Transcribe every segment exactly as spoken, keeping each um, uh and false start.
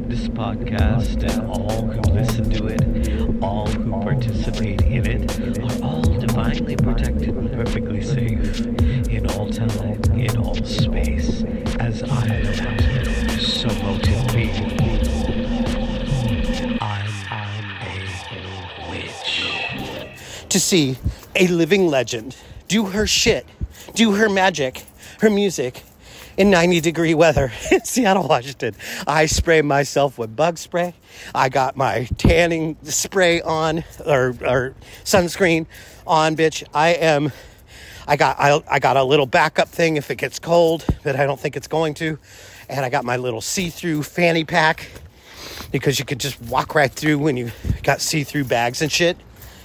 This podcast and all who listen to it, all who participate in it, are all divinely protected and perfectly safe in all time, in all space, as I am, so motive be. I'm, I'm a witch. To see a living legend do her shit, do her magic, her music, in ninety degree weather in Seattle, Washington. I spray myself with bug spray. I got my tanning spray on, or, or sunscreen on, bitch. I am, I got, I, I got a little backup thing if it gets cold, but I don't think it's going to. And I got my little see-through fanny pack because you could just walk right through when you got see-through bags and shit.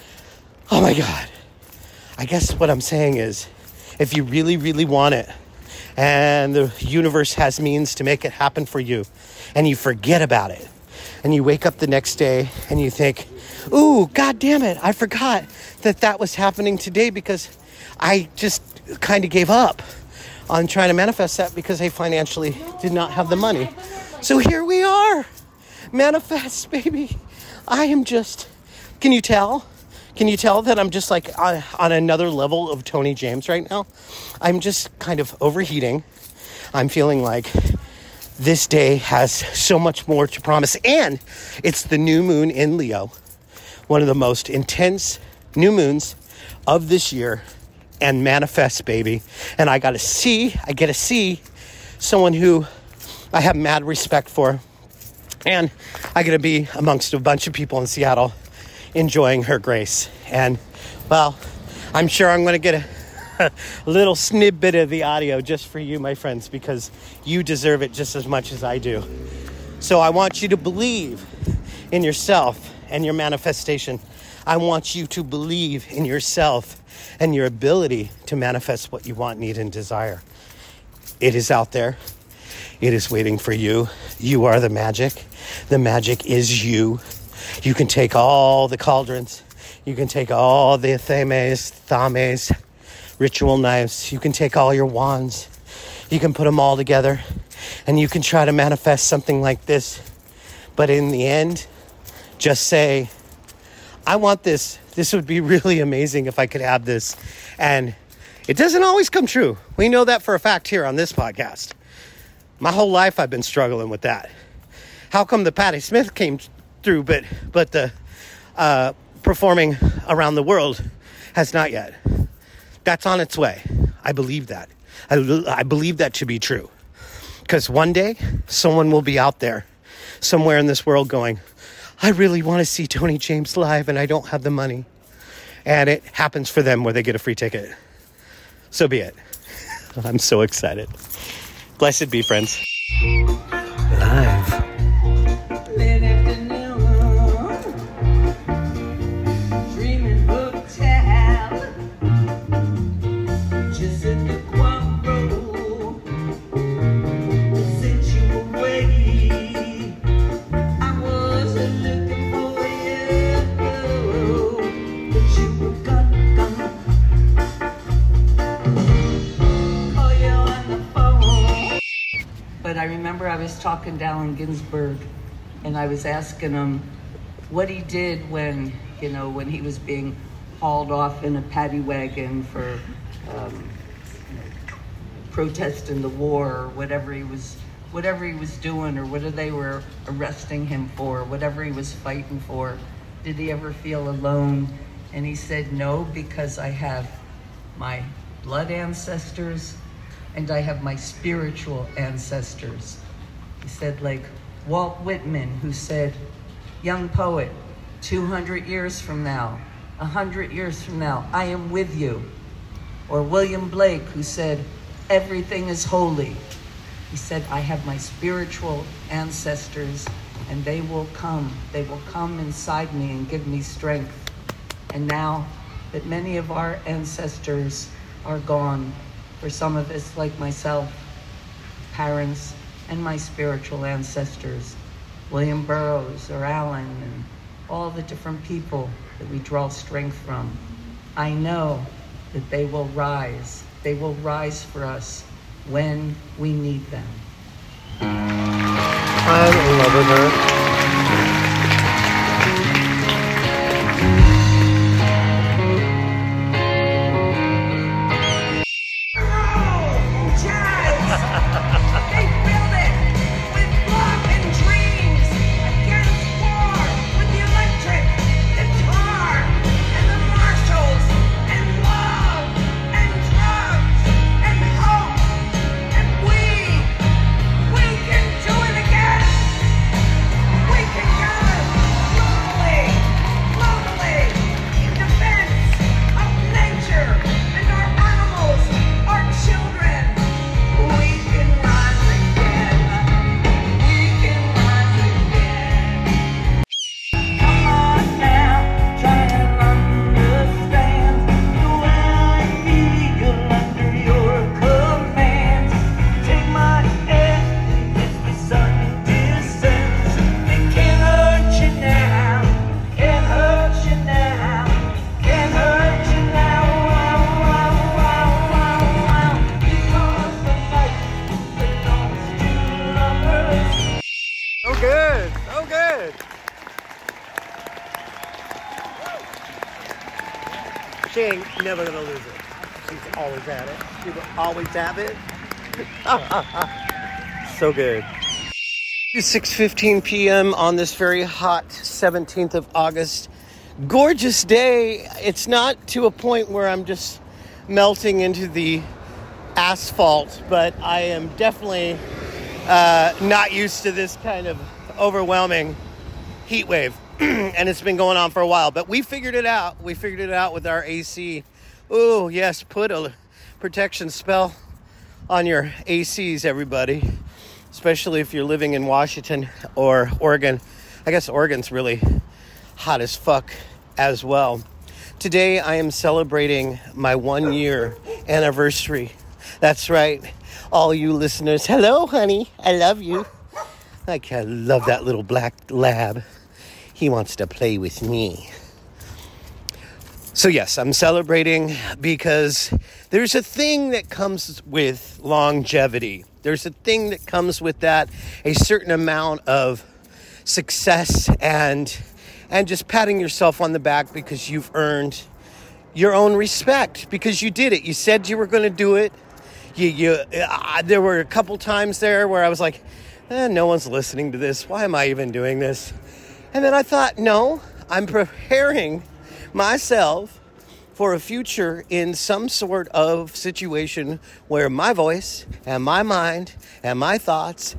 Oh my God. I guess what I'm saying is, if you really, really want it, and the universe has means to make it happen for you, and you forget about it, and you wake up the next day and you think, ooh, God damn it, I forgot that that was happening today because I just kind of gave up on trying to manifest that because I financially did not have the money. So here we are. Manifest, baby. I am just, can you tell? Can you tell that I'm just like on, on another level of Tony James right now? I'm just kind of overheating. I'm feeling like this day has so much more to promise. And it's the new moon in Leo, one of the most intense new moons of this year. And manifest, baby. And I got to see, I get to see someone who I have mad respect for. And I get to be amongst a bunch of people in Seattle enjoying her grace. And, well, I'm sure I'm going to get a, a little snippet of the audio just for you, my friends, because you deserve it just as much as I do. So I want you to believe in yourself and your manifestation. I want you to believe in yourself and your ability to manifest what you want, need, and desire. It is out there. It is waiting for you. You are the magic. The magic is you. You can take all the cauldrons. You can take all the themes, thames, ritual knives. You can take all your wands. You can put them all together. And you can try to manifest something like this. But in the end, just say, I want this. This would be really amazing if I could have this. And it doesn't always come true. We know that for a fact here on this podcast. My whole life I've been struggling with that. How come the Patti Smith came through, but but the uh, performing around the world has not yet? That's on its way. I believe that. I, I believe that to be true. Because one day, someone will be out there, somewhere in this world going, I really want to see Tony James live and I don't have the money. And it happens for them where they get a free ticket. So be it. I'm so excited. Blessed be, friends. Live. But I remember I was talking to Allen Ginsberg, and I was asking him what he did when, you know, when he was being hauled off in a paddy wagon for um, protesting the war, or whatever he was, whatever he was doing, or whatever they were arresting him for, whatever he was fighting for. Did he ever feel alone? And he said, no, because I have my blood ancestors and I have my spiritual ancestors. He said, like Walt Whitman, who said, young poet, two hundred years from now, one hundred years from now, I am with you. Or William Blake, who said, everything is holy. He said, I have my spiritual ancestors and they will come. They will come inside me and give me strength. And now that many of our ancestors are gone, for some of us, like myself, parents, and my spiritual ancestors, William Burroughs or Allen, and all the different people that we draw strength from, I know that they will rise. They will rise for us when we need them. I love love with her. She ain't never gonna lose it. She's always had it. She will always have it. So good. It's six fifteen p.m. on this very hot seventeenth of August. Gorgeous day. It's not to a point where I'm just melting into the asphalt, but I am definitely uh, not used to this kind of overwhelming heat wave. And it's been going on for a while, but we figured it out. We figured it out with our A C. Oh, yes, put a protection spell on your A Cs, everybody. Especially if you're living in Washington or Oregon. I guess Oregon's really hot as fuck as well. Today, I am celebrating my one year anniversary. That's right. All you listeners, hello, honey. I love you. I love that little black lab. He wants to play with me. So yes, I'm celebrating because there's a thing that comes with longevity. There's a thing that comes with that, a certain amount of success and and just patting yourself on the back because you've earned your own respect, because you did it. You said you were going to do it. You, you, uh, there were a couple times there where I was like, eh, no one's listening to this. Why am I even doing this? And then I thought, no, I'm preparing myself for a future in some sort of situation where my voice and my mind and my thoughts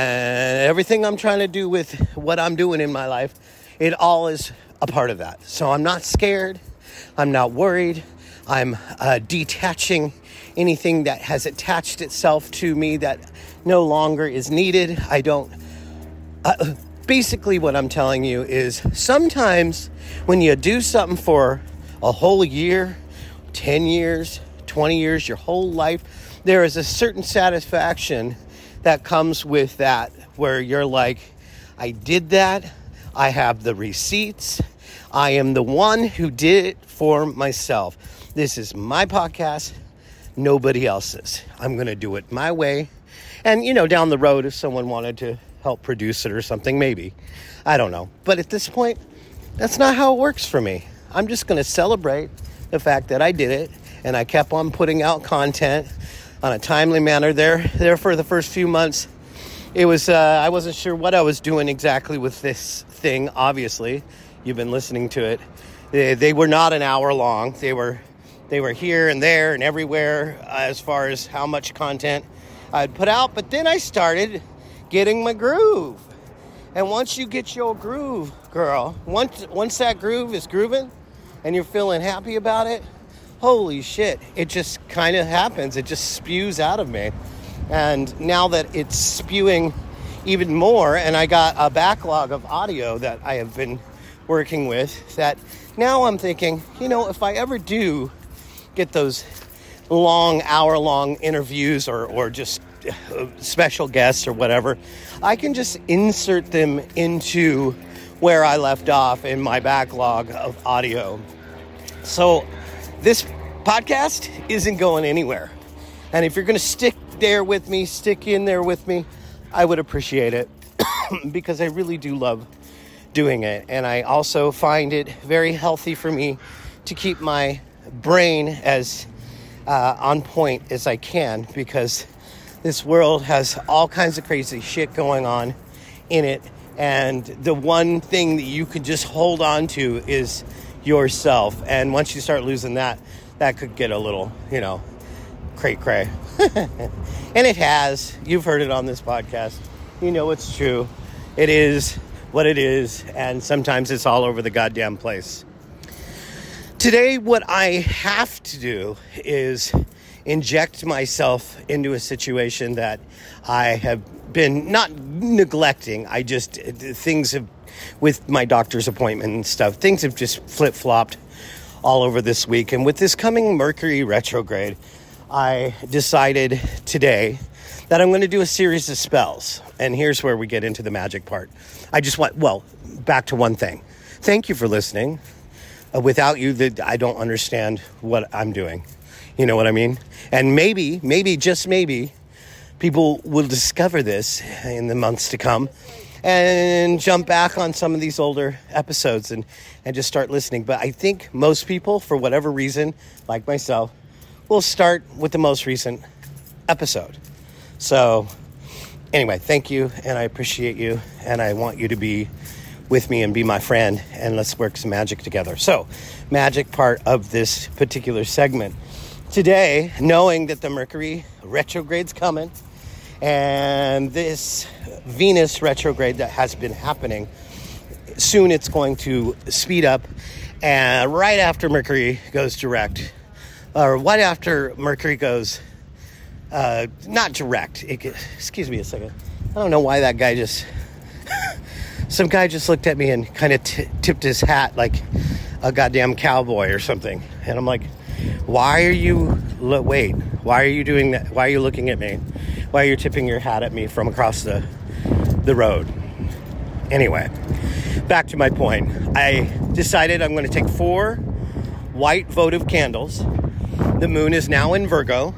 and everything I'm trying to do with what I'm doing in my life, it all is a part of that. So I'm not scared. I'm not worried. I'm uh, detaching anything that has attached itself to me that no longer is needed. I don't... Uh, Basically, what I'm telling you is sometimes when you do something for a whole year, ten years, twenty years, your whole life, there is a certain satisfaction that comes with that where you're like, I did that. I have the receipts. I am the one who did it for myself. This is my podcast, nobody else's. I'm going to do it my way. And, you know, down the road, if someone wanted to help produce it or something, maybe. I don't know. But at this point, that's not how it works for me. I'm just going to celebrate the fact that I did it, and I kept on putting out content on a timely manner there. There for the first few months, it was, uh, I wasn't sure what I was doing exactly with this thing, obviously. You've been listening to it. They, they were not an hour long. They were, they were here and there and everywhere as far as how much content I'd put out. But then I started getting my groove. And once you get your groove, girl, once once that groove is grooving and you're feeling happy about it, holy shit, it just kind of happens. It just spews out of me. And now that it's spewing even more, and I got a backlog of audio that I have been working with, that now I'm thinking, you know, if I ever do get those long, hour-long interviews or, or just special guests or whatever, I can just insert them into where I left off in my backlog of audio. So this podcast isn't going anywhere. And if you're going to stick there with me, stick in there with me, I would appreciate it. because I really do love doing it. And I also find it very healthy for me to keep my brain as uh, on point as I can, because this world has all kinds of crazy shit going on in it. And the one thing that you can just hold on to is yourself. And once you start losing that, that could get a little, you know, cray-cray. And it has. You've heard it on this podcast. You know it's true. It is what it is. And sometimes it's all over the goddamn place. Today, what I have to do is inject myself into a situation that I have been not neglecting. I just, things have, with my doctor's appointment and stuff, things have just flip-flopped all over this week. And with this coming Mercury retrograde, I decided today that I'm going to do a series of spells. And here's where we get into the magic part. I just want, well, back to one thing. Thank you for listening. Uh, without you, that I don't understand what I'm doing. You know what I mean? And maybe, maybe, just maybe, people will discover this in the months to come and jump back on some of these older episodes and, and just start listening. But I think most people, for whatever reason, like myself, will start with the most recent episode. So anyway, thank you, and I appreciate you, and I want you to be with me and be my friend, and let's work some magic together. So, magic part of this particular segment. Today, knowing that the Mercury retrograde's coming, and this Venus retrograde that has been happening, soon it's going to speed up, and right after Mercury goes direct, or right after Mercury goes, uh, not direct, it, excuse me a second, I don't know why that guy just, some guy just looked at me and kind of t- tipped his hat like a goddamn cowboy or something, and I'm like, why are you, lo- wait, why are you doing that? Why are you looking at me? Why are you tipping your hat at me from across the the road? Anyway, back to my point. I decided I'm going to take four white votive candles. The moon is now in Virgo,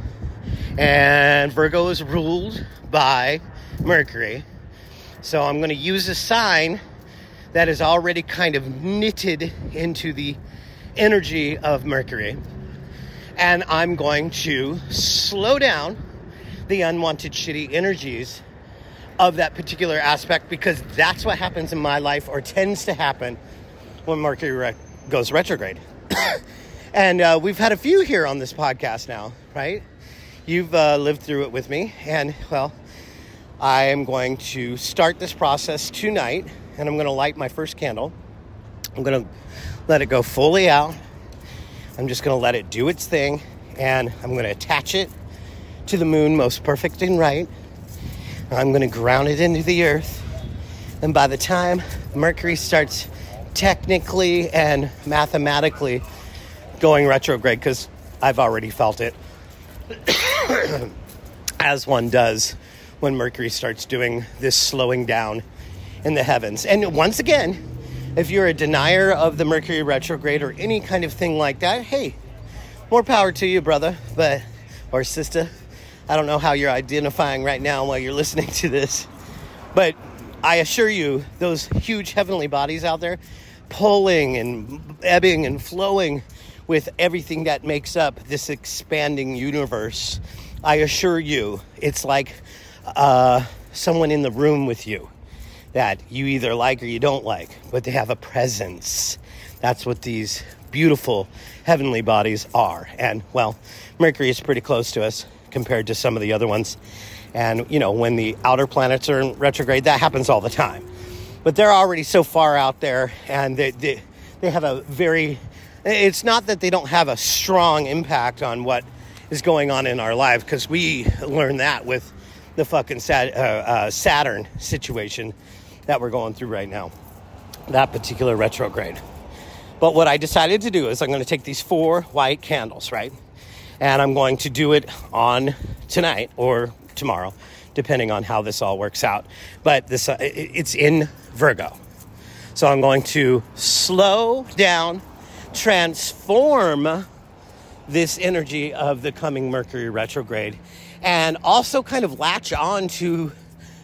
and Virgo is ruled by Mercury. So I'm going to use a sign that is already kind of knitted into the energy of Mercury. And I'm going to slow down the unwanted shitty energies of that particular aspect, because that's what happens in my life, or tends to happen, when Mercury re- goes retrograde. And uh, we've had a few here on this podcast now, right? You've uh, lived through it with me. And, well, I am going to start this process tonight, and I'm going to light my first candle. I'm going to let it go fully out. I'm just going to let it do its thing, and I'm going to attach it to the moon most perfect and right. I'm going to ground it into the earth, and by the time Mercury starts technically and mathematically going retrograde, because I've already felt it, as one does when Mercury starts doing this slowing down in the heavens. And once again, if you're a denier of the Mercury retrograde or any kind of thing like that, hey, more power to you, brother, but or sister. I don't know how you're identifying right now while you're listening to this, but I assure you, those huge heavenly bodies out there, pulling and ebbing and flowing with everything that makes up this expanding universe, I assure you, it's like uh, someone in the room with you that you either like or you don't like, but they have a presence. That's what these beautiful heavenly bodies are. And, well, Mercury is pretty close to us compared to some of the other ones. And, you know, when the outer planets are in retrograde, that happens all the time. But they're already so far out there, and they they, they have a very... It's not that they don't have a strong impact on what is going on in our life, because we learned that with the fucking Sat- uh, uh, Saturn situation that we're going through right now, that particular retrograde. But what I decided to do is I'm going to take these four white candles, right? And I'm going to do it on tonight or tomorrow, depending on how this all works out. But this uh, it's in Virgo. So I'm going to slow down, transform this energy of the coming Mercury retrograde, and also kind of latch on to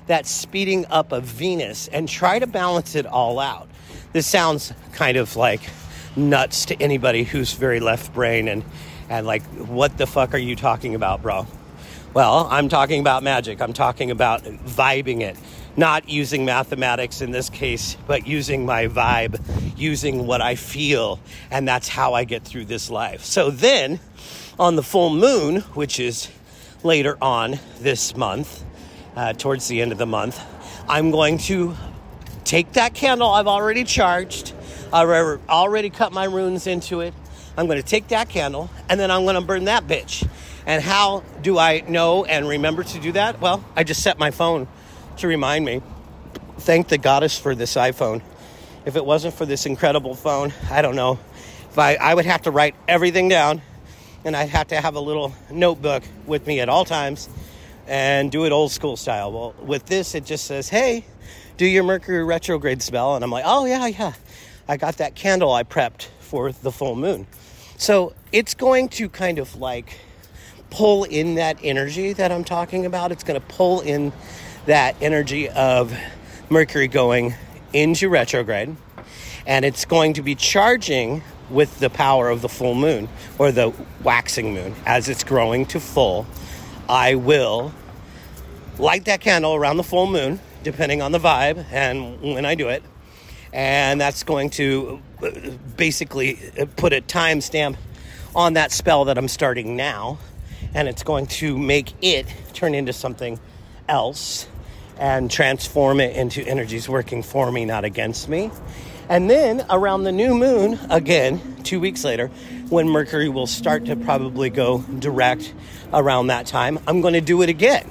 that speeding up of Venus and try to balance it all out. This sounds kind of like nuts to anybody who's very left brain and, and like, what the fuck are you talking about, bro? Well, I'm talking about magic. I'm talking about vibing it. Not using mathematics in this case, but using my vibe, using what I feel, and that's how I get through this life. So then, on the full moon, which is later on this month, uh, towards the end of the month, I'm going to take that candle I've already charged, I've already cut my runes into it, I'm going to take that candle, and then I'm going to burn that bitch. And how do I know and remember to do that? Well, I just set my phone to remind me. Thank the goddess for this iPhone. If it wasn't for this incredible phone, I don't know. If I, I would have to write everything down, and I'd have to have a little notebook with me at all times and do it old school style. Well, with this, it just says, hey, do your Mercury retrograde spell. And I'm like, oh, yeah, yeah. I got that candle I prepped for the full moon. So it's going to kind of like pull in that energy that I'm talking about. It's going to pull in that energy of Mercury going into retrograde, and it's going to be charging with the power of the full moon or the waxing moon. As it's growing to full, I will light that candle around the full moon, depending on the vibe and when I do it, and that's going to basically put a timestamp on that spell that I'm starting now, and it's going to make it turn into something else and transform it into energies working for me, not against me. And then around the new moon, again, two weeks later, when Mercury will start to probably go direct around that time, I'm going to do it again.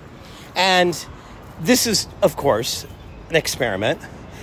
And this is, of course, an experiment,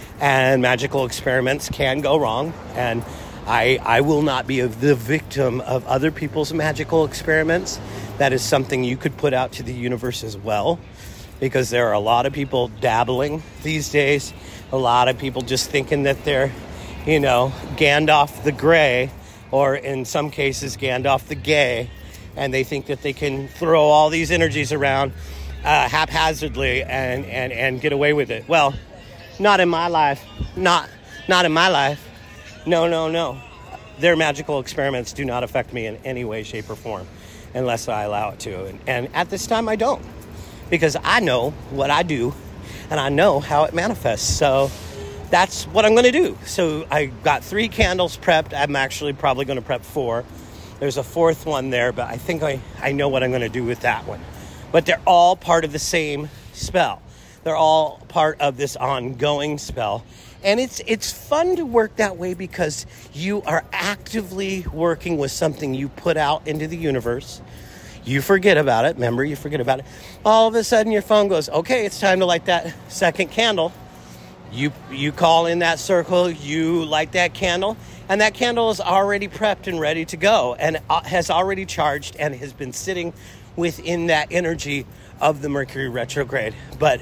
and magical experiments can go wrong, and I, I will not be the victim of other people's magical experiments. That is something you could put out to the universe as well, because there are a lot of people dabbling these days, a lot of people just thinking that they're, you know, Gandalf the Grey, or in some cases Gandalf the Gay, and they think that they can throw all these energies around uh, haphazardly and, and, and get away with it. Well, not in my life. Not, not in my life. No, no, no. Their magical experiments do not affect me in any way, shape, or form unless I allow it to. And, and at this time, I don't. Because I know what I do, and I know how it manifests. So that's what I'm going to do. So I got three candles prepped. I'm actually probably going to prep four. There's a fourth one there, but I think I, I know what I'm going to do with that one. But they're all part of the same spell. They're all part of this ongoing spell. And it's it's fun to work that way because you are actively working with something you put out into the universe. You forget about it. Remember, you forget about it. All of a sudden, your phone goes, okay, it's time to light that second candle. You you call in that circle, you light that candle, and that candle is already prepped and ready to go and has already charged and has been sitting within that energy of the Mercury retrograde. But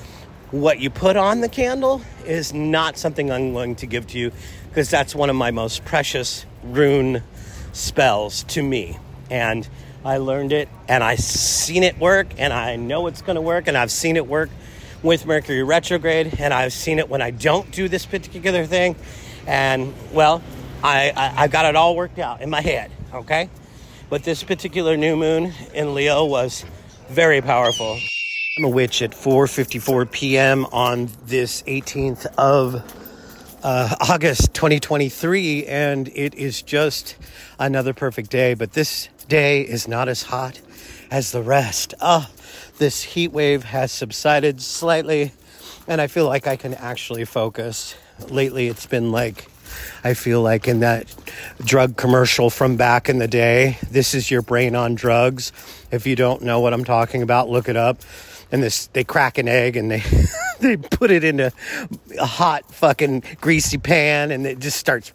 what you put on the candle is not something I'm going to give to you, because that's one of my most precious rune spells to me. And I learned it, and I've seen it work, and I know it's going to work, and I've seen it work with Mercury retrograde, and I've seen it when I don't do this particular thing. And, well, I, I, I got it all worked out in my head, okay? But this particular new moon in Leo was very powerful. I'm a witch at four fifty-four p.m. on this eighteenth of uh, August twenty twenty-three, and it is just another perfect day. But this day is not as hot as the rest. Oh, this heat wave has subsided slightly, and I feel like I can actually focus. Lately, it's been like, I feel like in that drug commercial from back in the day, this is your brain on drugs. If you don't know what I'm talking about, look it up. And this, they crack an egg and they they put it in a, a hot fucking greasy pan, and it just starts.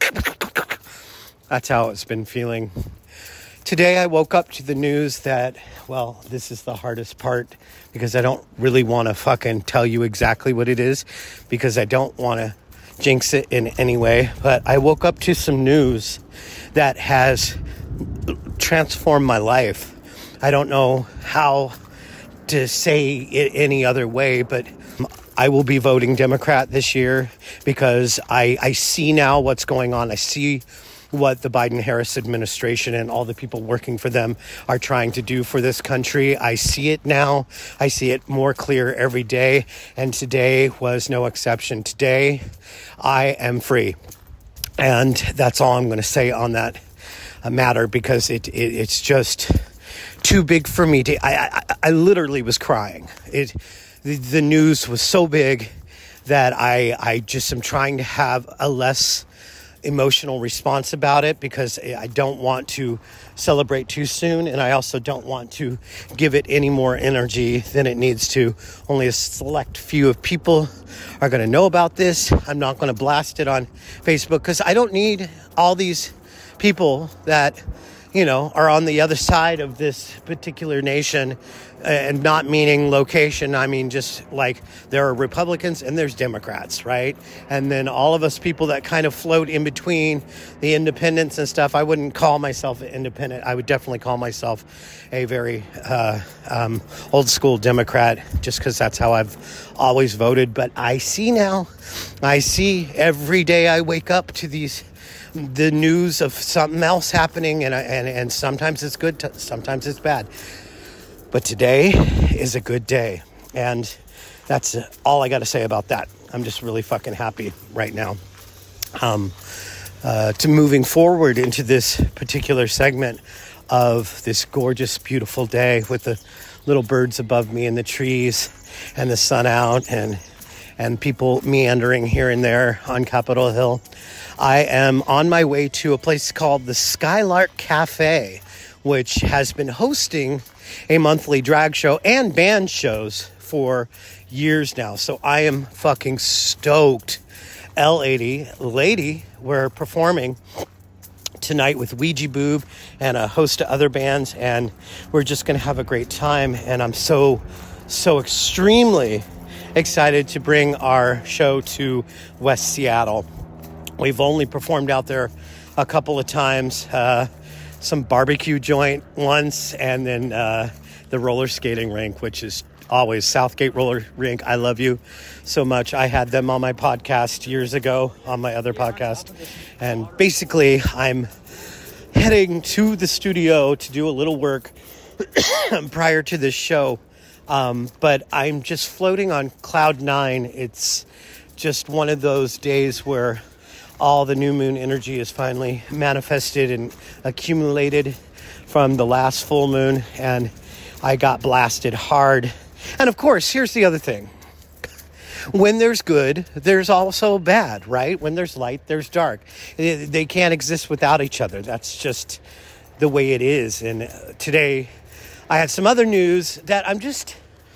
That's how it's been feeling. Today I woke up to the news that, well, this is the hardest part, because I don't really want to fucking tell you exactly what it is, because I don't want to jinx it in any way. But I woke up to some news that has transformed my life. I don't know how to say it any other way, but I will be voting Democrat this year because I, I see now what's going on. I see what the Biden-Harris administration and all the people working for them are trying to do for this country. I see it now. I see it more clear every day, and today was no exception. Today, I am free, and that's all I'm going to say on that uh, matter because it, it it's just too big for me to. I I, I literally was crying. It the, the news was so big that I I just am trying to have a less emotional response about it because I don't want to celebrate too soon, and I also don't want to give it any more energy than it needs to. Only a select few of people are going to know about this. I'm not going to blast it on Facebook because I don't need all these people that, you know, are on the other side of this particular nation, and not meaning location. I mean, just like there are Republicans and there's Democrats, right? And then all of us people that kind of float in between the independents and stuff. I wouldn't call myself an independent. I would definitely call myself a very uh, um, old school Democrat just because that's how I've always voted. But I see now, I see every day I wake up to these the news of something else happening, and and and sometimes it's good, t- sometimes it's bad. But today is a good day, and that's all I got to say about that. I'm just really fucking happy right now. Um, uh, to moving forward into this particular segment of this gorgeous, beautiful day with the little birds above me and the trees and the sun out and and people meandering here and there on Capitol Hill. I am on my way to a place called the Skylark Cafe, which has been hosting a monthly drag show and band shows for years now. So I am fucking stoked. L eighty Lady, we're performing tonight with Ouija Boob and a host of other bands, and we're just going to have a great time. And I'm so, so extremely excited to bring our show to West Seattle. We've only performed out there a couple of times, uh, some barbecue joint once, and then uh, the roller skating rink, which is always Southgate Roller Rink. I love you so much. I had them on my podcast years ago, on my other podcast. And basically, I'm heading to the studio to do a little work prior to this show. Um, but I'm just floating on cloud nine. It's just one of those days where all the new moon energy is finally manifested and accumulated from the last full moon, and I got blasted hard. And of course, here's the other thing. When there's good, there's also bad, right? When there's light, there's dark. They can't exist without each other. That's just the way it is. And today, I had some other news that I'm just...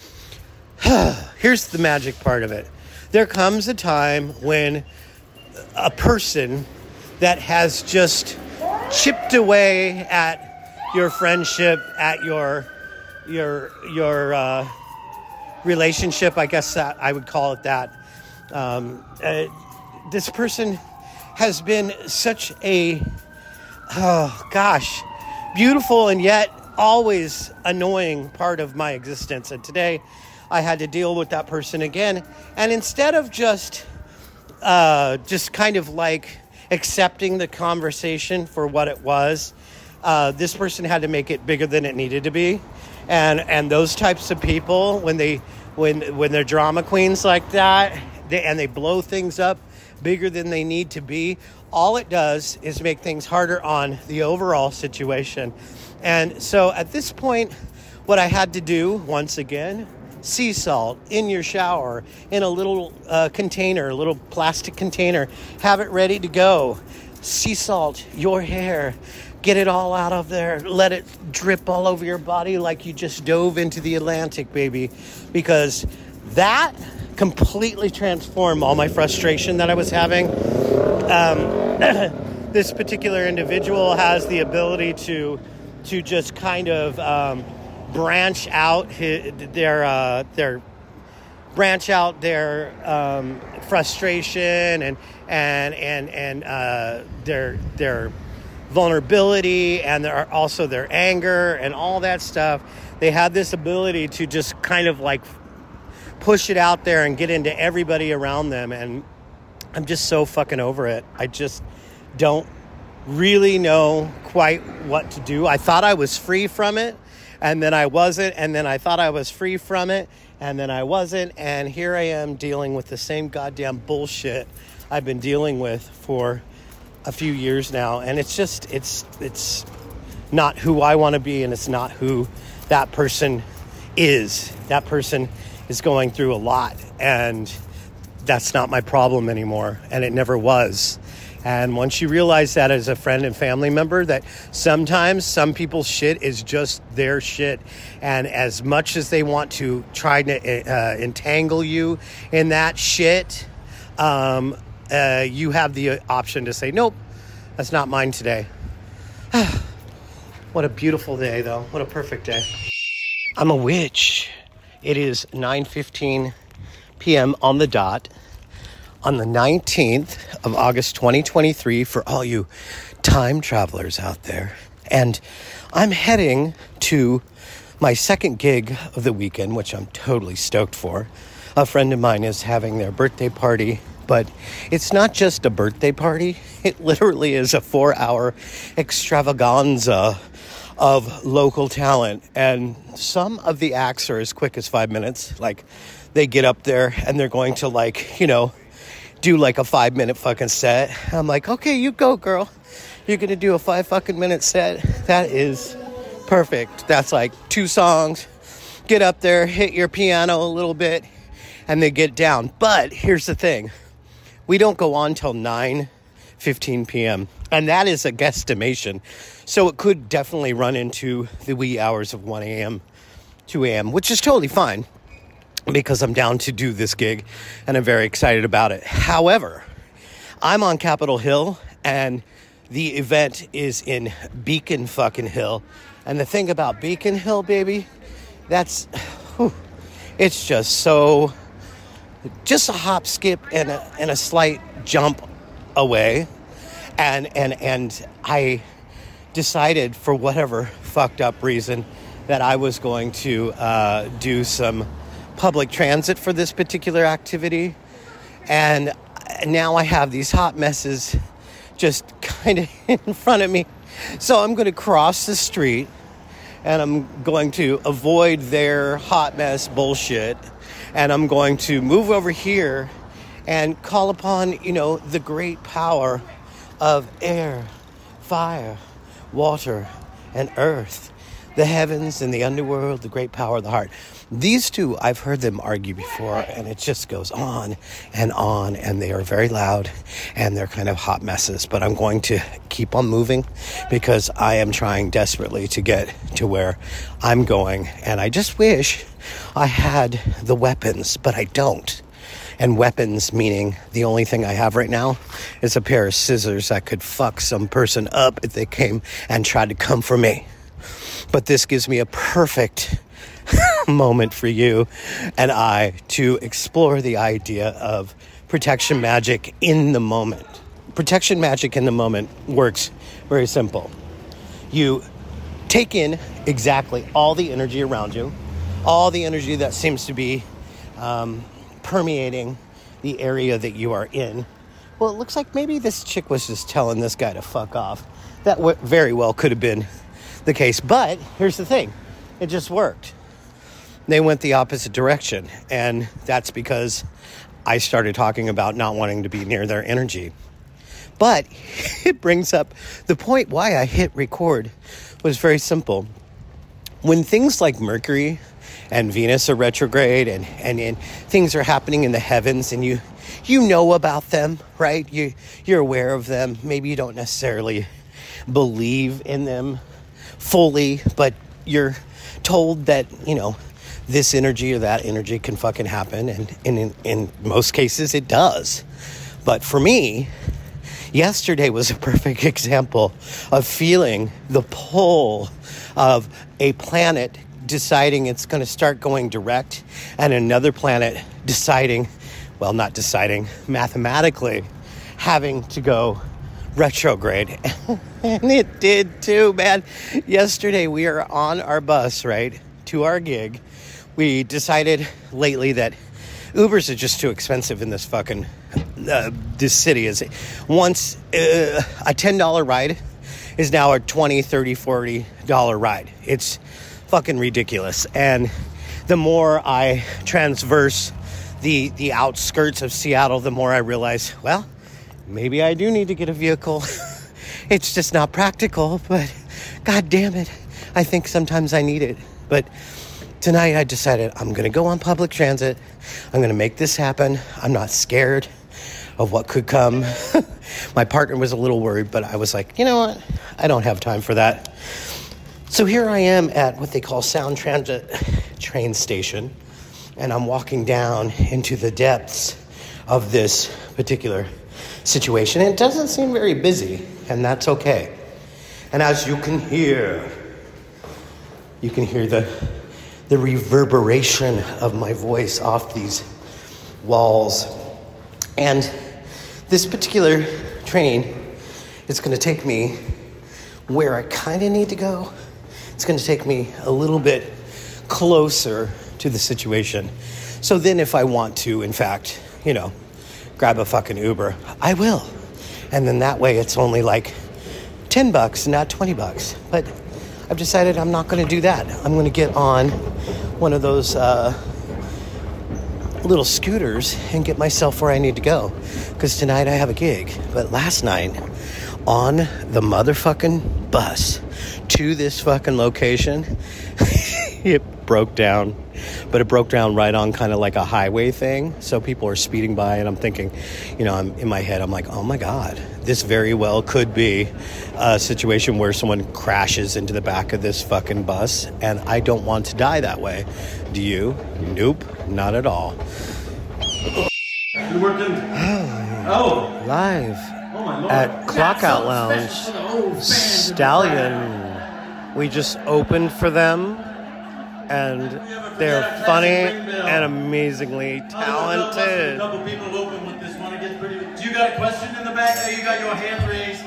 Here's the magic part of it. There comes a time when a person that has just chipped away at your friendship, at your your your uh, relationship, I guess that I would call it that. Um, uh, this person has been such a, oh gosh, beautiful and yet always annoying part of my existence. And today I had to deal with that person again. And instead of just Uh, just kind of like accepting the conversation for what it was, uh, this person had to make it bigger than it needed to be, and and those types of people, when they when when they're drama queens like that, they, and they blow things up bigger than they need to be, all it does is make things harder on the overall situation. And so at this point, what I had to do once again. Sea salt in your shower in a little uh, container, a little plastic container. Have it ready to go. Sea salt your hair. Get it all out of there. Let it drip all over your body like you just dove into the Atlantic, baby. Because that completely transformed all my frustration that I was having. Um, this particular individual has the ability to, to just kind of... Um, branch out his, their uh, their branch out their um, frustration and and and and uh, their their vulnerability and their also their anger and all that stuff. they had this ability to just kind of like push it out there and get into everybody around them. And I'm just so fucking over it. I just don't really know quite what to do. I thought I was free from it, and then I wasn't, and then I thought I was free from it, and then I wasn't, and here I am dealing with the same goddamn bullshit I've been dealing with for a few years now, and it's just, it's, it's not who I want to be, and it's not who that person is. That person is going through a lot, and that's not my problem anymore, and it never was. And once you realize that as a friend and family member, that sometimes some people's shit is just their shit, and as much as they want to try to uh, entangle you in that shit, um, uh, you have the option to say, nope, that's not mine today. What a beautiful day, though. What a perfect day. I'm a witch. It is nine fifteen p.m. on the dot on the nineteenth of August twenty twenty-three for all you time travelers out there. And I'm heading to my second gig of the weekend, which I'm totally stoked for. A friend of mine is having their birthday party, but it's not just a birthday party. It literally is a four-hour extravaganza of local talent. And some of the acts are as quick as five minutes. Like, they get up there and they're going to, like, you know, do like a five minute fucking set. I'm like, okay, you go, girl. You're gonna do a five fucking minute set. That is perfect. That's like two songs. Get up there, hit your piano a little bit, and then get down. But here's the thing. We don't go on till nine fifteen p.m. And that is a guesstimation. So it could definitely run into the wee hours of one a.m., two a.m., which is totally fine, because I'm down to do this gig and I'm very excited about it. However, I'm on Capitol Hill and the event is in Beacon fucking Hill. And the thing about Beacon Hill, baby, that's, whew, it's just so, just a hop, skip, and a, and a slight jump away. And, and, and I decided, for whatever fucked up reason, that I was going to uh, do some public transit for this particular activity, and now I have these hot messes just kind of in front of me, so I'm going to cross the street and I'm going to avoid their hot mess bullshit, and I'm going to move over here and call upon, you know, the great power of air, fire, water, and earth, the heavens and the underworld, the great power of the heart. These two, I've heard them argue before, and it just goes on and on, and they are very loud, and they're kind of hot messes. But I'm going to keep on moving because I am trying desperately to get to where I'm going, and I just wish I had the weapons, but I don't. And weapons meaning the only thing I have right now is a pair of scissors that could fuck some person up if they came and tried to come for me. But this gives me a perfect moment for you and I to explore the idea of protection magic in the moment. Protection magic in the moment works very simple. You take in exactly all the energy around you, all the energy that seems to be um, permeating the area that you are in. Well, it looks like maybe this chick was just telling this guy to fuck off. That w- very well could have been the case. But here's the thing. It just worked. They went the opposite direction. And that's because I started talking about not wanting to be near their energy. But it brings up the point why I hit record was very simple. When things like Mercury and Venus are retrograde and, and, and things are happening in the heavens and you you know about them, right? You, you're aware of them. Maybe you don't necessarily believe in them fully, but you're told that, you know, this energy or that energy can fucking happen. And, and in, in most cases, it does. But for me, yesterday was a perfect example of feeling the pull of a planet deciding it's going to start going direct and another planet deciding, well, not deciding, mathematically having to go retrograde. And it did too, man. Yesterday we are on our bus, right, to our gig. We decided lately that Ubers are just too expensive in this fucking, uh, this city. Is once uh, a ten dollar ride is now a twenty, thirty, forty dollar ride. It's fucking ridiculous. And the more I transverse the, the outskirts of Seattle, the more I realize, well, maybe I do need to get a vehicle. It's just not practical, but God damn it, I think sometimes I need it. But tonight I decided I'm going to go on public transit. I'm going to make this happen. I'm not scared of what could come. My partner was a little worried, but I was like, you know what? I don't have time for that. So here I am at what they call Sound Transit train station, and I'm walking down into the depths of this particular situation. It doesn't seem very busy, and that's okay. And as you can hear, you can hear the the reverberation of my voice off these walls. And this particular train is going to take me where I kind of need to go. It's going to take me a little bit closer to the situation. So then if I want to, in fact, you know, grab a fucking Uber, I will. And then that way it's only like ten bucks, not twenty bucks. But I've decided I'm not going to do that. I'm going to get on one of those uh, little scooters and get myself where I need to go. Because tonight I have a gig. But last night, on the motherfucking bus to this fucking location, it broke down. But it broke down right on kind of like a highway thing. So people are speeding by, and I'm thinking, you know, I'm in my head, I'm like, oh my God, this very well could be a situation where someone crashes into the back of this fucking bus, and I don't want to die that way. Do you? Nope, not at all. You working? Oh. Live Oh my Lord. at Clockout Lounge, Stallion. We just opened for them, and they're funny and amazingly talented. A couple people open with this one. It gets pretty. Do you got a question in the back there? You got your hand raised.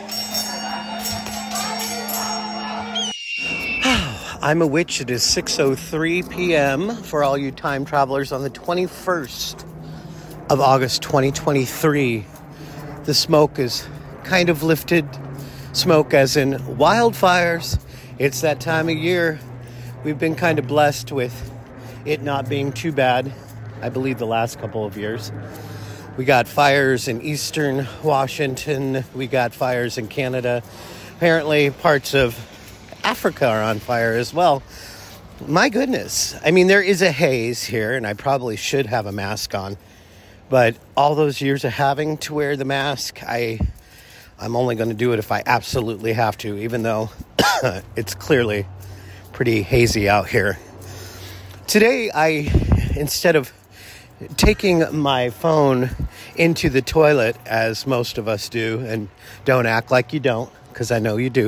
I'm a witch. It is six oh three p.m. for all you time travelers on the twenty-first of August, twenty twenty-three. The smoke is kind of lifted. Smoke as in wildfires. It's that time of year. We've been kind of blessed with it not being too bad, I believe, the last couple of years. We got fires in eastern Washington. We got fires in Canada. Apparently, parts of Africa are on fire as well. My goodness. I mean, there is a haze here, and I probably should have a mask on. But all those years of having to wear the mask, I, I'm only going to do it if I absolutely have to, even though it's clearly pretty hazy out here. Today, I, instead of taking my phone into the toilet, as most of us do, and don't act like you don't, because I know you do,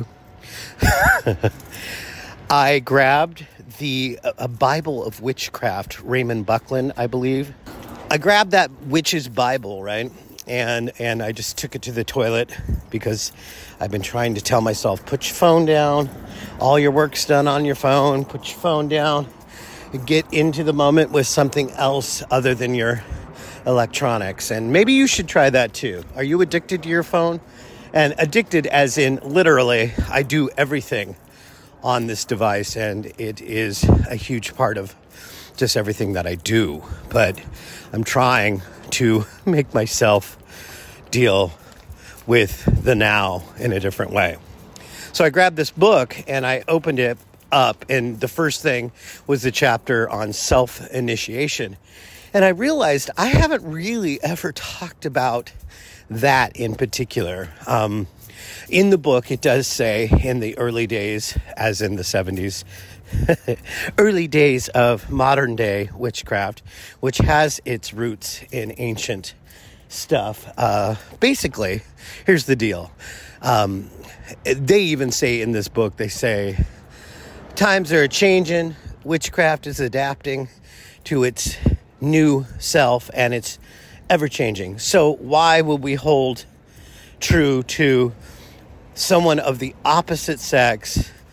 I grabbed the a Bible of Witchcraft, Raymond Buckland, I believe. I grabbed that witch's Bible, right? And and I just took it to the toilet because I've been trying to tell myself, put your phone down. All your work's done on your phone. Put your phone down. Get into the moment with something else other than your electronics. And maybe you should try that too. Are you addicted to your phone? And addicted as in literally, I do everything on this device, and it is a huge part of just everything that I do. But I'm trying to make myself deal with the now in a different way. So I grabbed this book and I opened it up, and the first thing was the chapter on self-initiation. And I realized I haven't really ever talked about that in particular. Um, in the book, it does say in the early days, as in the seventies, early days of modern day witchcraft, which has its roots in ancient stuff. Uh, basically, here's the deal. Um, they even say in this book, they say, times are changing, witchcraft is adapting to its new self, and it's ever-changing. So why would we hold true to someone of the opposite sex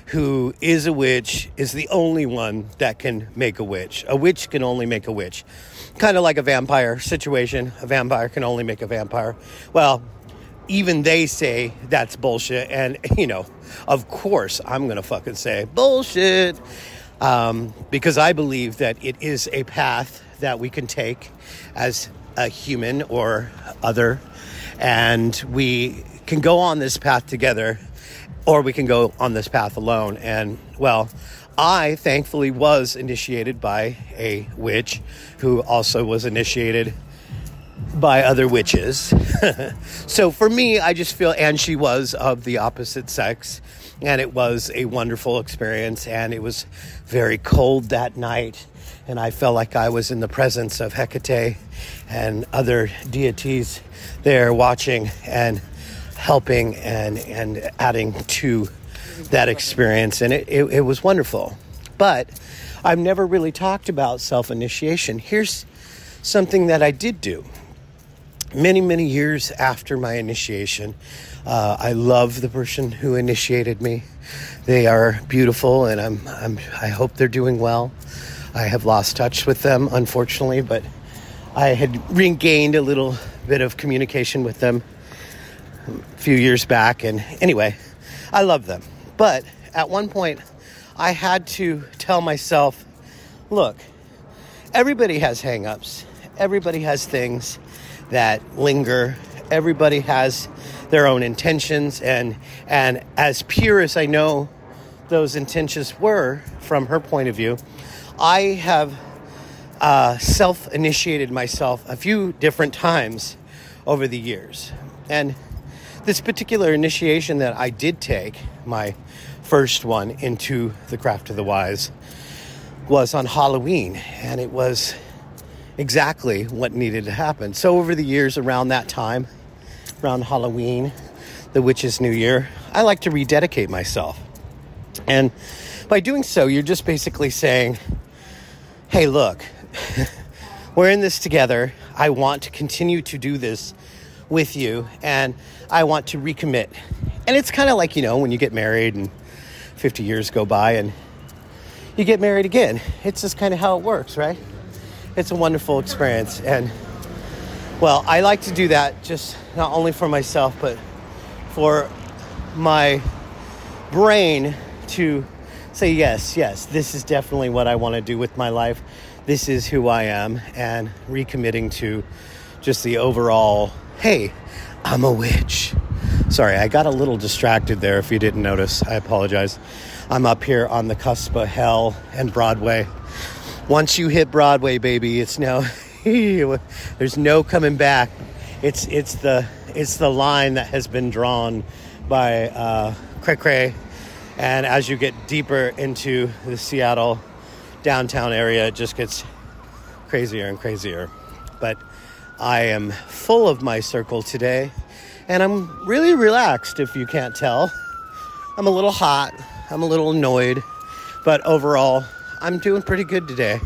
who is a witch is the only one that can make a witch. A witch can only make a witch. Kind of like a vampire situation. A vampire can only make a vampire. Well, even they say that's bullshit. And, you know, of course I'm going to fucking say bullshit. Um, because I believe that it is a path that we can take as a human or other. And we can go on this path together, or we can go on this path alone. And, well, I thankfully was initiated by a witch who also was initiated by other witches. So for me, I just feel, and she was of the opposite sex, and it was a wonderful experience, and it was very cold that night, and I felt like I was in the presence of Hecate and other deities there watching and helping and, and adding to that experience. And it, it, it was wonderful. But I've never really talked about self-initiation. Here's something that I did do. Many, many years after my initiation, uh, I love the person who initiated me. They are beautiful, and I'm, I'm, I hope they're doing well. I have lost touch with them, unfortunately, but I had regained a little bit of communication with them a few years back. And anyway, I love them. But at one point, I had to tell myself, look, everybody has hang-ups. Everybody has things that linger. Everybody has their own intentions. And, and as pure as I know those intentions were from her point of view, I have uh, self-initiated myself a few different times over the years. And this particular initiation that I did take, my first one into the craft of the wise, was on Halloween, and it was exactly what needed to happen. So over the years, around that time, around Halloween, the Witch's New Year, I like to rededicate myself. And by doing so, you're just basically saying, hey, look, we're in this together. I want to continue to do this with you, and I want to recommit. And it's kind of like, you know, when you get married and fifty years go by and you get married again. It's just kind of how it works, right? It's a wonderful experience. And, well, I like to do that just not only for myself, but for my brain to say, yes, yes, this is definitely what I want to do with my life. This is who I am, and recommitting to just the overall, hey, I'm a witch. Sorry, I got a little distracted there if you didn't notice. I apologize. I'm up here on the cusp of hell and Broadway. Once you hit Broadway, baby, it's no, there's no coming back. It's it's the it's the line that has been drawn by uh, Cray Cray. And as you get deeper into the Seattle downtown area, it just gets crazier and crazier. But I am full of my circle today, and I'm really relaxed, if you can't tell. I'm a little hot, I'm a little annoyed, but overall, I'm doing pretty good today.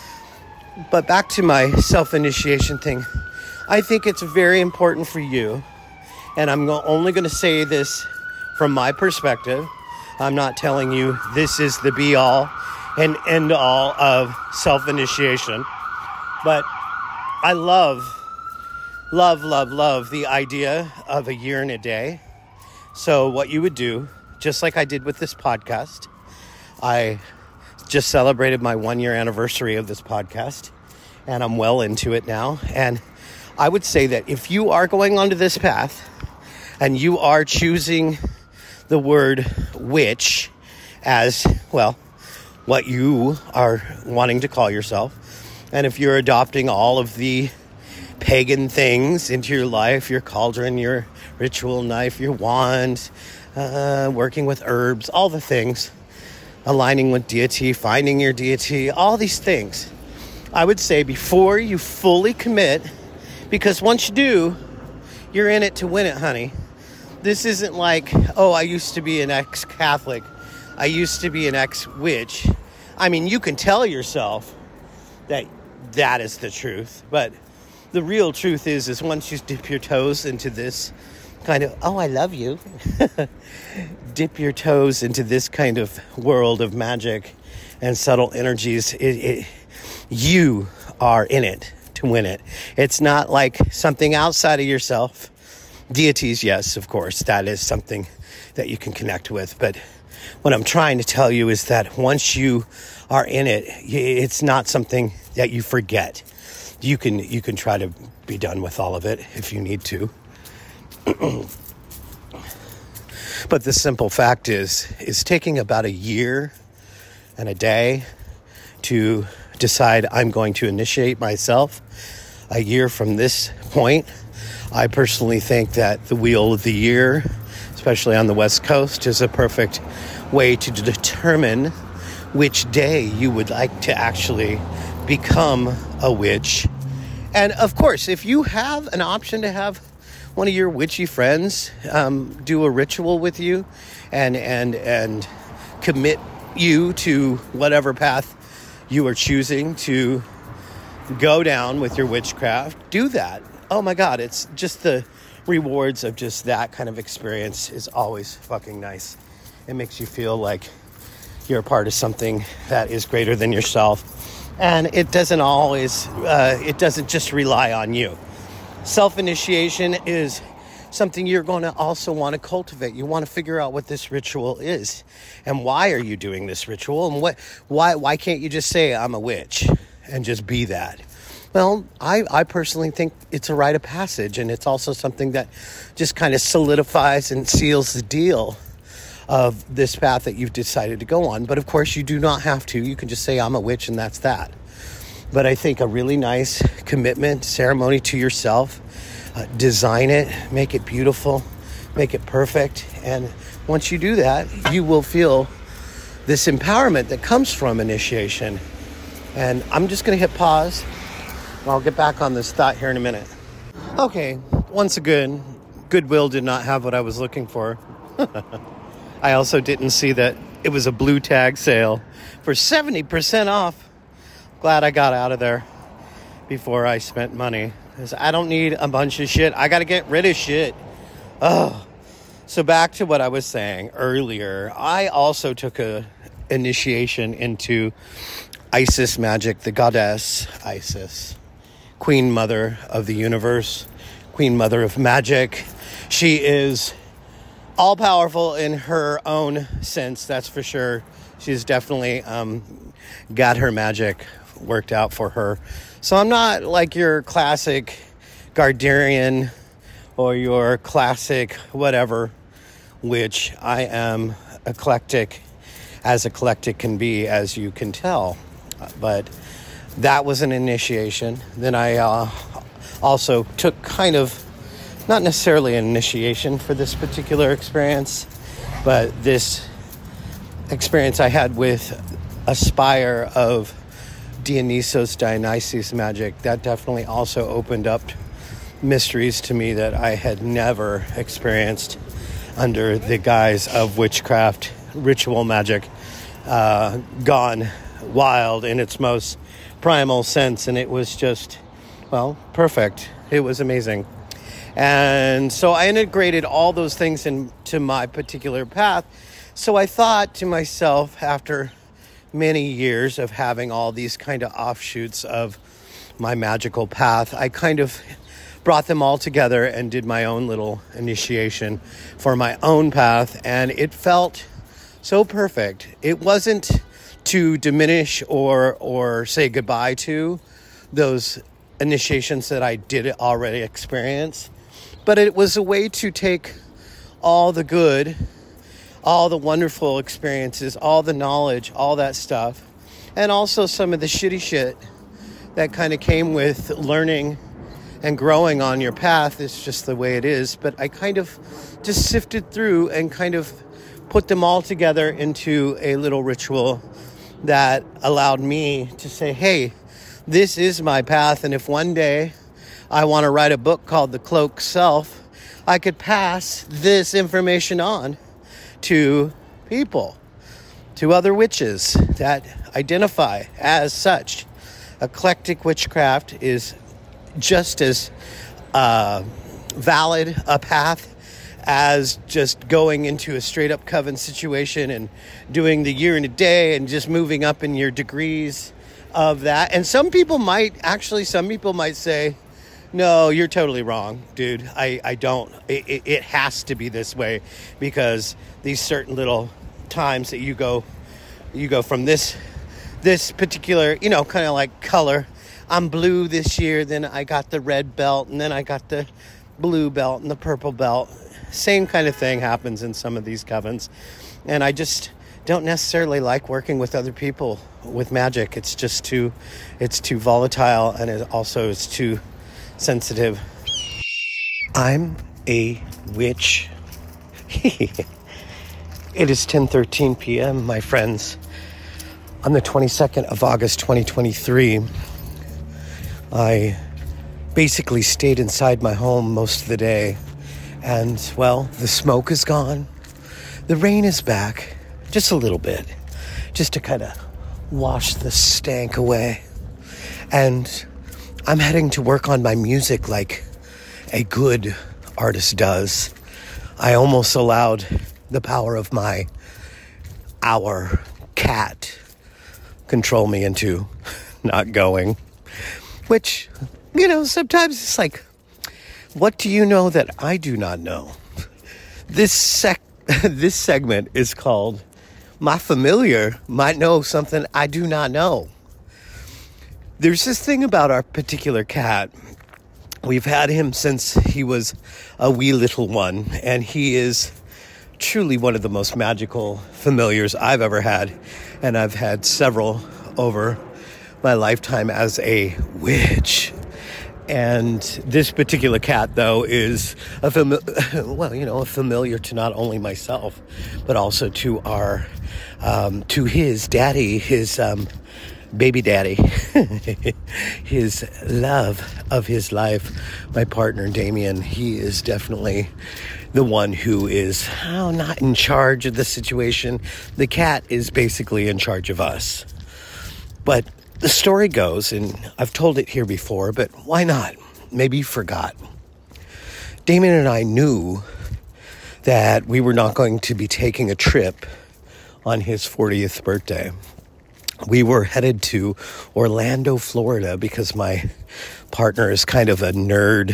But back to my self-initiation thing. I think it's very important for you, and I'm only going to say this from my perspective. I'm not telling you this is the be-all and end-all of self-initiation. But I love, love, love, love the idea of a year and a day. So what you would do, just like I did with this podcast, I just celebrated my one-year anniversary of this podcast, and I'm well into it now. And I would say that if you are going onto this path and you are choosing the word witch as, well, what you are wanting to call yourself, and if you're adopting all of the pagan things into your life, your cauldron, your ritual knife, your wand, uh, working with herbs, all the things, aligning with deity, finding your deity, all these things, I would say before you fully commit, because once you do, you're in it to win it, honey. This isn't like, oh, I used to be an ex-Catholic. I used to be an ex-witch. I mean, you can tell yourself that that is the truth. But the real truth is, is once you dip your toes into this kind of, oh, I love you. Dip your toes into this kind of world of magic and subtle energies. It, it, you are in it to win it. It's not like something outside of yourself. Deities, yes, of course, that is something that you can connect with. But what I'm trying to tell you is that once you are in it, it's not something that you forget. You can you can try to be done with all of it if you need to. But the simple fact is, is taking about a year and a day to decide I'm going to initiate myself. A year from this point, I personally think that the wheel of the year, especially on the West Coast, is a perfect way to determine which day you would like to actually become a witch. And of course, if you have an option to have one of your witchy friends um, do a ritual with you and and and commit you to whatever path you are choosing to go down with your witchcraft, do that. Oh my God, it's just the rewards of just that kind of experience is always fucking nice. It makes you feel like you're a part of something that is greater than yourself. And it doesn't always, uh, it doesn't just rely on you. Self-initiation is something you're going to also want to cultivate. You want to figure out what this ritual is and why are you doing this ritual, and what, why, why can't you just say I'm a witch and just be that? Well, I, I personally think it's a rite of passage, and it's also something that just kind of solidifies and seals the deal of this path that you've decided to go on. But of course, you do not have to. You can just say, I'm a witch, and that's that. But I think a really nice commitment ceremony to yourself, uh, design it, make it beautiful, make it perfect. And once you do that, you will feel this empowerment that comes from initiation. And I'm just going to hit pause. I'll get back on this thought here in a minute. Okay, once again, Goodwill did not have what I was looking for. I also didn't see that it was a blue tag sale for seventy percent off. Glad I got out of there before I spent money, because I don't need a bunch of shit. I got to get rid of shit. Oh, so back to what I was saying earlier. I also took a initiation into Isis magic, the goddess Isis, Queen Mother of the universe, Queen Mother of magic. She is all-powerful in her own sense, that's for sure. She's definitely um, got her magic worked out for her. So I'm not like your classic Garderian or your classic whatever, which I am eclectic, as eclectic can be, as you can tell. But that was an initiation. Then I uh, also took kind of, not necessarily an initiation for this particular experience, but this experience I had with a spire of Dionysos Dionysus magic, that definitely also opened up mysteries to me that I had never experienced under the guise of witchcraft, ritual magic, uh, gone wild in its most primal sense. And it was just, well, perfect. It was amazing. And so I integrated all those things into my particular path. So I thought to myself, after many years of having all these kind of offshoots of my magical path, I kind of brought them all together and did my own little initiation for my own path. And it felt so perfect. It wasn't to diminish or or say goodbye to those initiations that I did already experience, but it was a way to take all the good, all the wonderful experiences, all the knowledge, all that stuff, and also some of the shitty shit that kind of came with learning and growing on your path. It's just the way it is. But I kind of just sifted through and kind of put them all together into a little ritual that allowed me to say, hey, this is my path, and if one day I want to write a book called The Cloak Self, I could pass this information on to people, to other witches that identify as such. Eclectic witchcraft is just as uh, valid a path as just going into a straight up coven situation and doing the year and a day and just moving up in your degrees of that. And some people might actually, some people might say, no, you're totally wrong, dude. I, I don't. It, it, it has to be this way because these certain little times that you go, you go from this, this particular, you know, kind of like color. I'm blue this year, then I got the red belt, and then I got the blue belt and the purple belt. Same kind of thing happens in some of these covens. And I just don't necessarily like working with other people with magic. It's just too, it's too volatile, and it also is too sensitive. I'm a witch. It is ten thirteen p.m., my friends. On the twenty-second of August, twenty twenty-three, I basically stayed inside my home most of the day. And, well, the smoke is gone. The rain is back. Just a little bit. Just to kind of wash the stank away. And I'm heading to work on my music like a good artist does. I almost allowed the power of my, our cat control me into not going. Which, you know, sometimes it's like, what do you know that I do not know? This sec- this segment is called My Familiar Might Know Something I Do Not Know. There's this thing about our particular cat. We've had him since he was a wee little one, and he is truly one of the most magical familiars I've ever had, and I've had several over my lifetime as a witch. And this particular cat, though, is a fami- well, you know, a familiar to not only myself, but also to our, um, to his daddy, his um, baby daddy, his love of his life, my partner Damien. He is definitely the one who is oh, not in charge of the situation. The cat is basically in charge of us. But the story goes, and I've told it here before, but why not? Maybe you forgot. Damien and I knew that we were not going to be taking a trip on his fortieth birthday. We were headed to Orlando, Florida, because my partner is kind of a nerd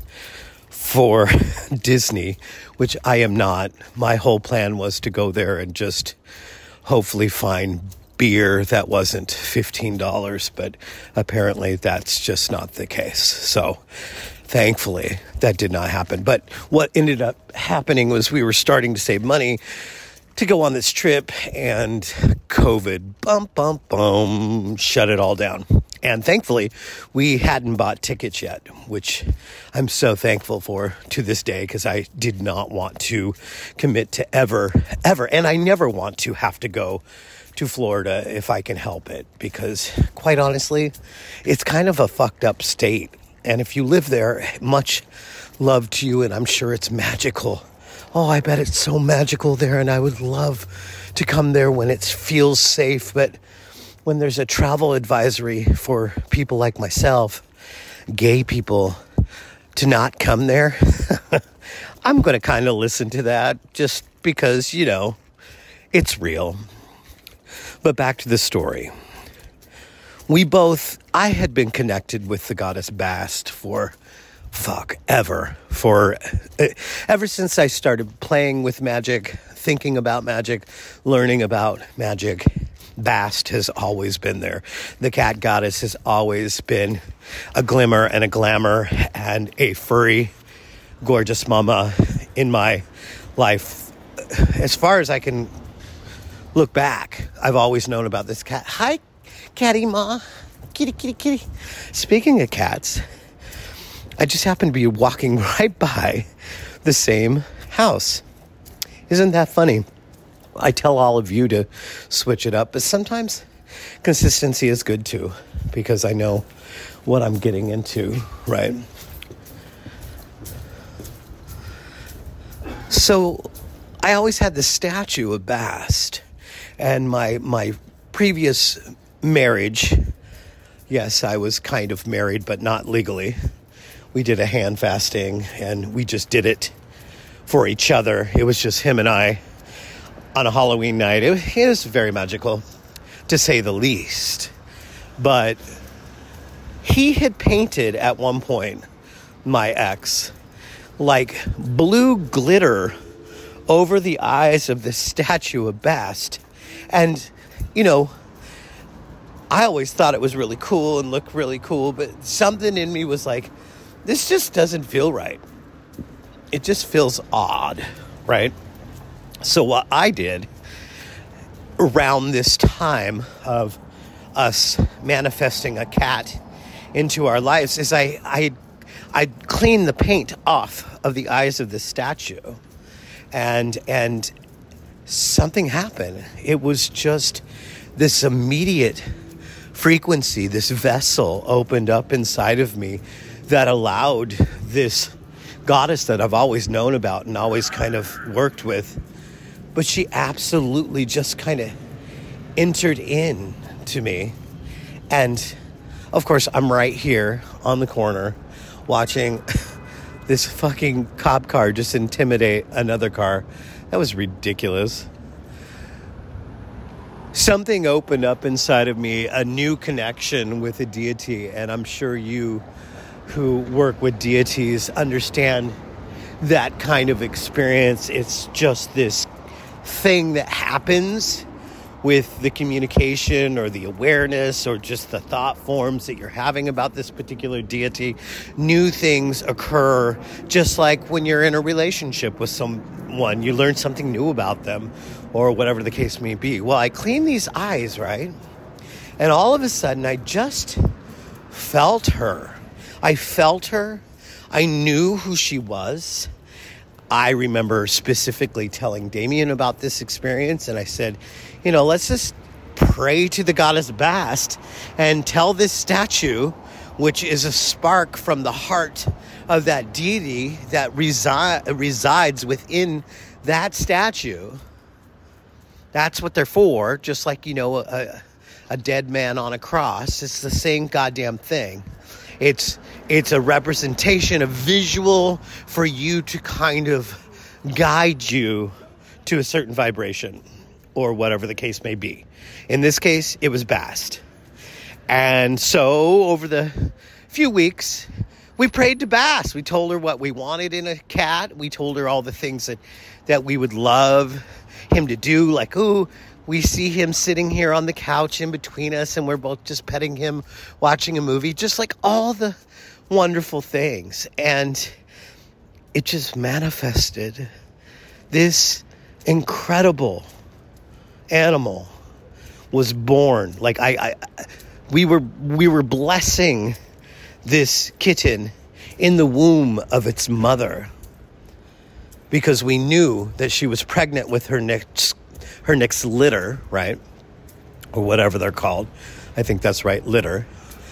for Disney, which I am not. My whole plan was to go there and just hopefully find beer that wasn't fifteen dollars, but apparently that's just not the case. So thankfully that did not happen. But what ended up happening was we were starting to save money to go on this trip, and COVID, bum, bum, bum, shut it all down. And thankfully, we hadn't bought tickets yet, which I'm so thankful for to this day, because I did not want to commit to ever, ever, and I never want to have to go to Florida if I can help it, because quite honestly, it's kind of a fucked up state. And if you live there, much love to you, and I'm sure it's magical. Oh, I bet it's so magical there, and I would love to come there when it feels safe. But when there's a travel advisory for people like myself, gay people, to not come there, I'm going to kind of listen to that just because, you know, it's real. But back to the story. We both, I had been connected with the goddess Bast for, fuck, ever. For, ever since I started playing with magic, thinking about magic, learning about magic, Bast has always been there. The cat goddess has always been a glimmer and a glamour and a furry, gorgeous mama in my life. As far as I can look back, I've always known about this cat. Hi, catty ma. Kitty, kitty, kitty. Speaking of cats, I just happened to be walking right by the same house. Isn't that funny? I tell all of you to switch it up, but sometimes consistency is good too, because I know what I'm getting into, right? So I always had this statue of Bast. And my my previous marriage, yes, I was kind of married, but not legally. We did a hand fasting, and we just did it for each other. It was just him and I on a Halloween night. It, it was very magical, to say the least. But he had painted at one point, my ex, like blue glitter over the eyes of the statue of Bast. And, you know, I always thought it was really cool and looked really cool, but something in me was like, this just doesn't feel right. It just feels odd, right? So what I did around this time of us manifesting a cat into our lives is I I I cleaned the paint off of the eyes of the statue, and and something happened. It was just this immediate frequency, this vessel opened up inside of me that allowed this goddess that I've always known about and always kind of worked with, but she absolutely just kind of entered in to me. And of course, I'm right here on the corner watching this fucking cop car just intimidate another car. That was ridiculous. Something opened up inside of me, a new connection with a deity, and I'm sure you who work with deities understand that kind of experience. It's just this thing that happens with the communication or the awareness or just the thought forms that you're having about this particular deity. New things occur, just like when you're in a relationship with someone, you learn something new about them or whatever the case may be. Well, I cleaned these eyes, right? And all of a sudden, I just felt her. I felt her. I knew who she was. I remember specifically telling Damien about this experience, and I said, you know, let's just pray to the goddess Bast and tell this statue, which is a spark from the heart of that deity that resi- resides within that statue. That's what they're for, just like, you know, a, a dead man on a cross. It's the same goddamn thing. It's it's a representation, a visual for you to kind of guide you to a certain vibration or whatever the case may be. In this case, it was Bast. And so over the few weeks, we prayed to Bast. We told her what we wanted in a cat. We told her all the things that, that we would love him to do. Like, ooh, we see him sitting here on the couch in between us and we're both just petting him, watching a movie, just like all the wonderful things. And it just manifested. This incredible animal was born. Like I, I we were we were blessing this kitten in the womb of its mother because we knew that she was pregnant with her next her next litter, right? Or whatever they're called. I think that's right, litter.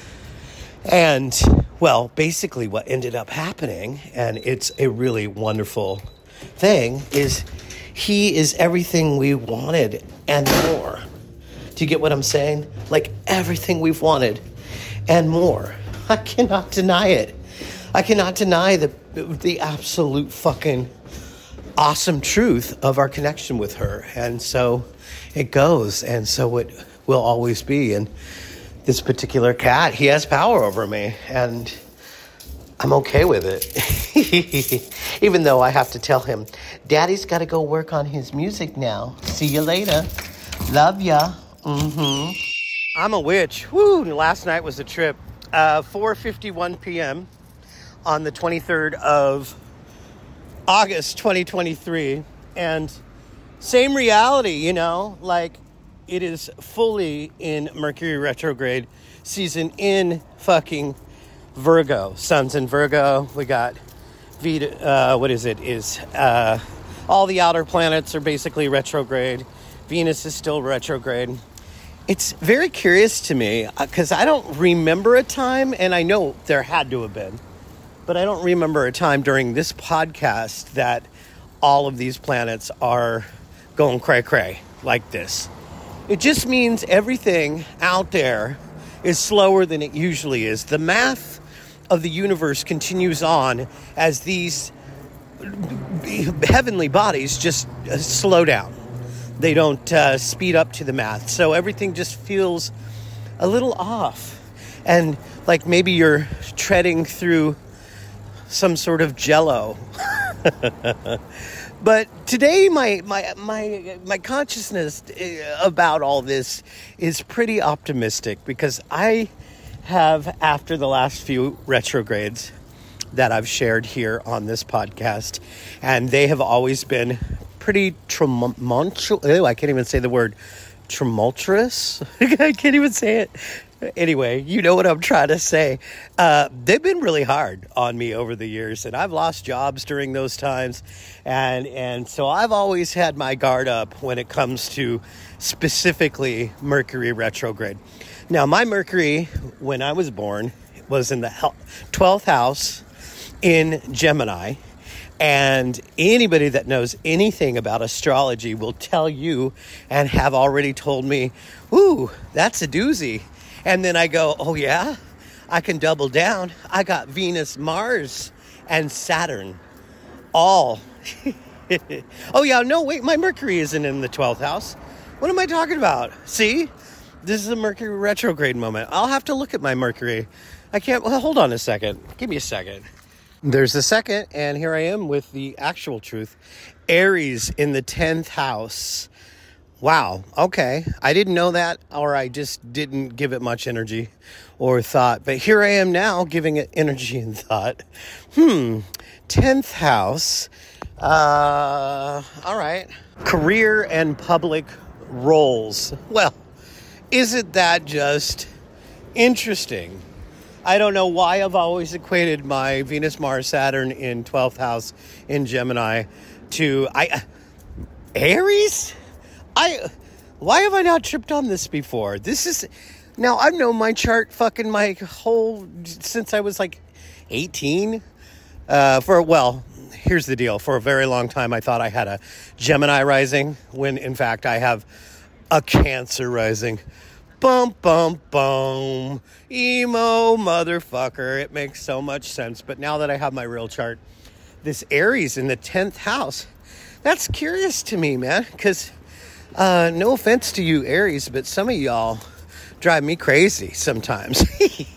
And, well, basically what ended up happening, and it's a really wonderful thing, is he is everything we wanted and more. Do you get what I'm saying? Like everything we've wanted and more. I cannot deny it. I cannot deny the the absolute fucking awesome truth of our connection with her. And so it goes, and so it will always be. And this particular cat, he has power over me, and I'm okay with it. Even though I have to tell him, Daddy's got to go work on his music now. See you later. Love ya. Mm-hmm. I'm a witch. Woo! Last night was a trip. Uh, four fifty-one p.m. on the twenty-third of August twenty twenty-three, and same reality, you know, like it is fully in Mercury retrograde season in fucking Virgo. Sun's in Virgo. We got Vita, uh, what is it? Is uh, all the outer planets are basically retrograde. Venus is still retrograde. It's very curious to me because I don't remember a time, and I know there had to have been, but I don't remember a time during this podcast that all of these planets are going cray-cray like this. It just means everything out there is slower than it usually is. The math of the universe continues on as these heavenly bodies just uh, slow down. They don't uh, speed up to the math. So everything just feels a little off. And like maybe you're treading through some sort of jello. But today my, my my my consciousness about all this is pretty optimistic, because I have, after the last few retrogrades that I've shared here on this podcast, and they have always been pretty tumultuous. I can't even say the word tumultuous. I can't even say it. Anyway, you know what I'm trying to say. Uh, they've been really hard on me over the years, and I've lost jobs during those times. And, and so I've always had my guard up when it comes to specifically Mercury retrograde. Now, my Mercury, when I was born, was in the twelfth house in Gemini. And anybody that knows anything about astrology will tell you, and have already told me, ooh, that's a doozy. And then I go, oh yeah, I can double down. I got Venus, Mars, and Saturn all. Oh yeah, no, wait, my Mercury isn't in the twelfth house. What am I talking about? See, this is a Mercury retrograde moment. I'll have to look at my Mercury. I can't, well, hold on a second. Give me a second. There's a second, and here I am with the actual truth. Aries in the tenth house. Wow, okay. I didn't know that, or I just didn't give it much energy or thought. But here I am now giving it energy and thought. Hmm, tenth house. Uh, all right. Career and public roles. Well, isn't that just interesting? I don't know why I've always equated my Venus, Mars, Saturn in twelfth house in Gemini to I Aries? I, why have I not tripped on this before? This is, now I've known my chart fucking my whole, since I was like eighteen. Uh, for, well, here's the deal. For a very long time, I thought I had a Gemini rising, when in fact I have a Cancer rising. Bum, bum, bum. Emo motherfucker. It makes so much sense. But now that I have my real chart, this Aries in the tenth house, that's curious to me, man, because Uh, no offense to you, Aries, but some of y'all drive me crazy sometimes.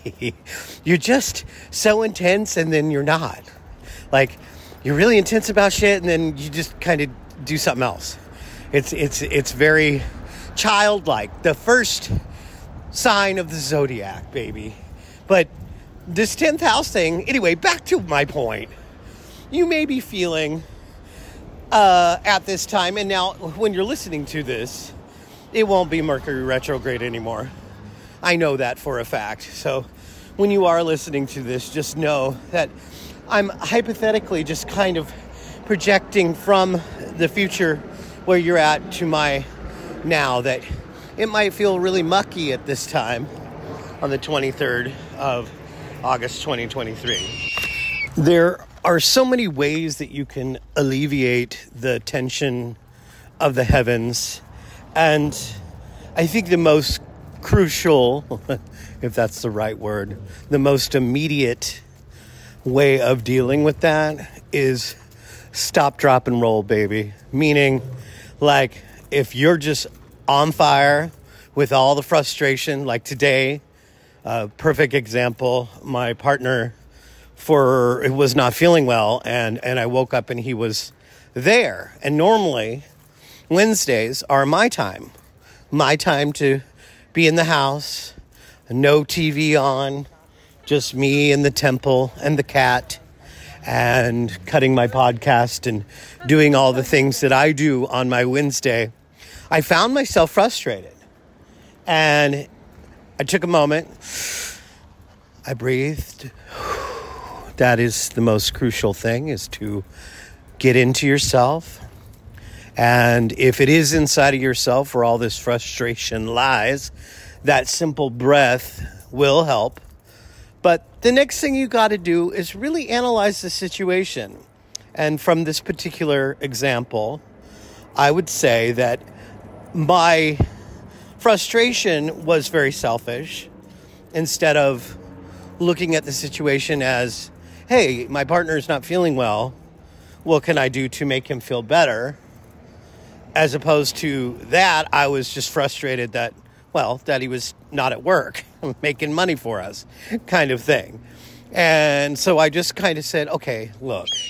You're just so intense, and then you're not. Like, you're really intense about shit, and then you just kind of do something else. It's it's it's very childlike. The first sign of the zodiac, baby. But this tenth house thing, anyway, back to my point. You may be feeling Uh, at this time, and now when you're listening to this, it won't be Mercury retrograde anymore. I know that for a fact. So when you are listening to this, just know that I'm hypothetically just kind of projecting from the future where you're at to my now, that it might feel really mucky at this time on the twenty-third of August twenty twenty-three. There are so many ways that you can alleviate the tension of the heavens. And I think the most crucial, if that's the right word, the most immediate way of dealing with that is stop, drop, and roll, baby. Meaning, like, if you're just on fire with all the frustration, like today, uh, perfect example, my partner for it was not feeling well, and and I woke up and he was there. And normally Wednesdays are my time my time to be in the house, no T V on, just me and the temple and the cat, and cutting my podcast and doing all the things that I do on my Wednesday. I found myself frustrated, and I took a moment, I breathed. That is the most crucial thing, is to get into yourself. And if it is inside of yourself where all this frustration lies, that simple breath will help. But the next thing you got to do is really analyze the situation. And from this particular example, I would say that my frustration was very selfish. Instead of looking at the situation as, hey, my partner is not feeling well, what can I do to make him feel better? As opposed to that, I was just frustrated that, well, that he was not at work, making money for us, kind of thing. And so I just kind of said, okay, look,